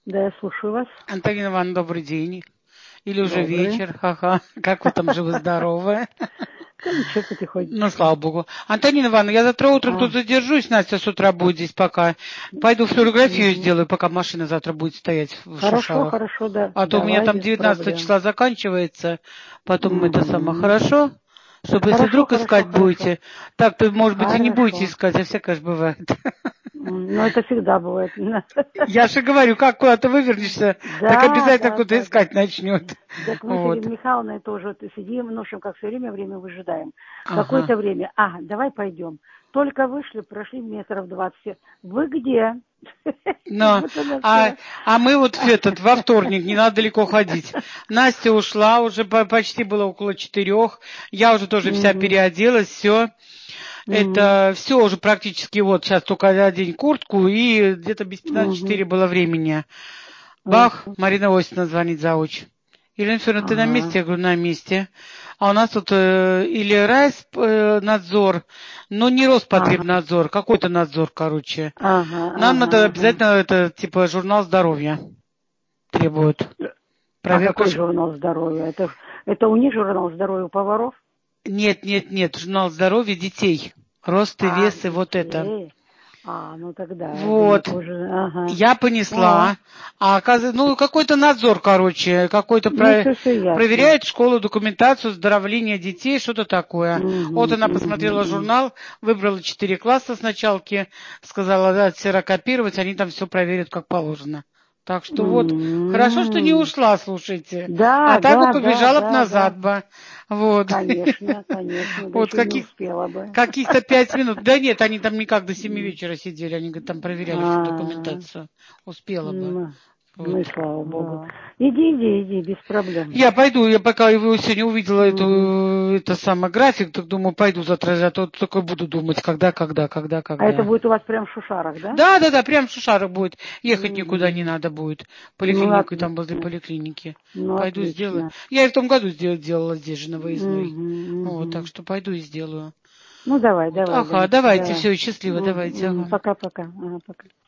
Да, я слушаю вас. Антонина Ивановна, добрый день. Или уже Добрый. вечер. Ага. Как вы там живы-здоровы? Да ничего, Ну, потихонечку. слава богу. Антонина Ивановна, я завтра утром тут задержусь. Настя с утра будет здесь пока. Пойду флюорографию сделаю, пока машина завтра будет стоять в Хорошо, Шушарах. хорошо, да. А то у меня Давай, там без 19 проблем. числа заканчивается. Потом это самое. Мгм. Хорошо? Чтобы если Хорошо, вдруг хорошо, искать хорошо. будете. Так-то, может быть, и не будете Хорошо. искать, а всякое же бывает. Но это всегда бывает. Я же говорю, как куда-то вывернешься, так Да, обязательно да, кто-то да, да. искать начнет. Так мы с Вот. Ириной Михайловной тоже вот сидим, ну, в общем, как все время выжидаем. Ага. Какое-то время. Давай пойдем. Только вышли, прошли метров 20. Вы где? Как Но, будто нас а, вчера. а мы вот во вторник, не надо далеко ходить. Настя ушла, уже почти было около 4. Я уже тоже вся Мгм. переоделась, все. Мгм. Это все уже практически вот сейчас только одень куртку, и где-то без 15:04 Мгм. было времени. Бах, Ага. Марина Осиповна звонит зауч. Елена Федоровна, ты на месте? Ага. Я говорю, на месте. А у нас тут или надзор, но не Ага. Роспотребнадзор, какой-то надзор, короче. Ага. Нам Ага. надо Ага. обязательно это, типа, журнал здоровья требуют. А Проверка. какой журнал здоровья? Это у них журнал здоровья у поваров? Нет, нет, нет, журнал здоровья детей. Рост и вес и вот это. Детей. Ну тогда, я думаю, Вот. это уже, ага. Я О, понесла, а оказывается, ну, какой-то надзор, короче, какой-то ну все ясно. проверяет школу, документацию, оздоровления детей, что-то такое. Вот Угу, она посмотрела угу, журнал, выбрала 4 класса с началки, сказала, да, ксерокопировать, они там все проверят, как положено. Так что вот, хорошо, что не угу. ушла, слушайте. А Да, так бы да, да, побежала б да, да. назад бы. Вот. Конечно, конечно, да Вот еще не успела бы. каких-то 5 минут. Да нет, они там никак до 7 вечера сидели, они говорят, там проверяли всю А, документацию. Успела бы. ну, Вот. ну и слава богу. Да. Иди, без проблем. Я пойду, я пока его сегодня увидела Мгм. это самый график, так думаю, пойду завтра, а то только буду думать, А это когда. будет у вас прям в Шушарах, да? Да, прям в Шушарах будет. Ехать никуда не Угу. надо будет. Ну, Поликлиника, там возле отлично. поликлиники. Ну, Пойду сделаю. отлично. Я и в том году делала здесь же на выездной. Угу, Вот, так угу. что пойду и сделаю. Ну, давай, Вот. давай, Ага, Данечка, давайте, давай. все, счастливо, давайте, ага. Пока-пока. Ага, пока.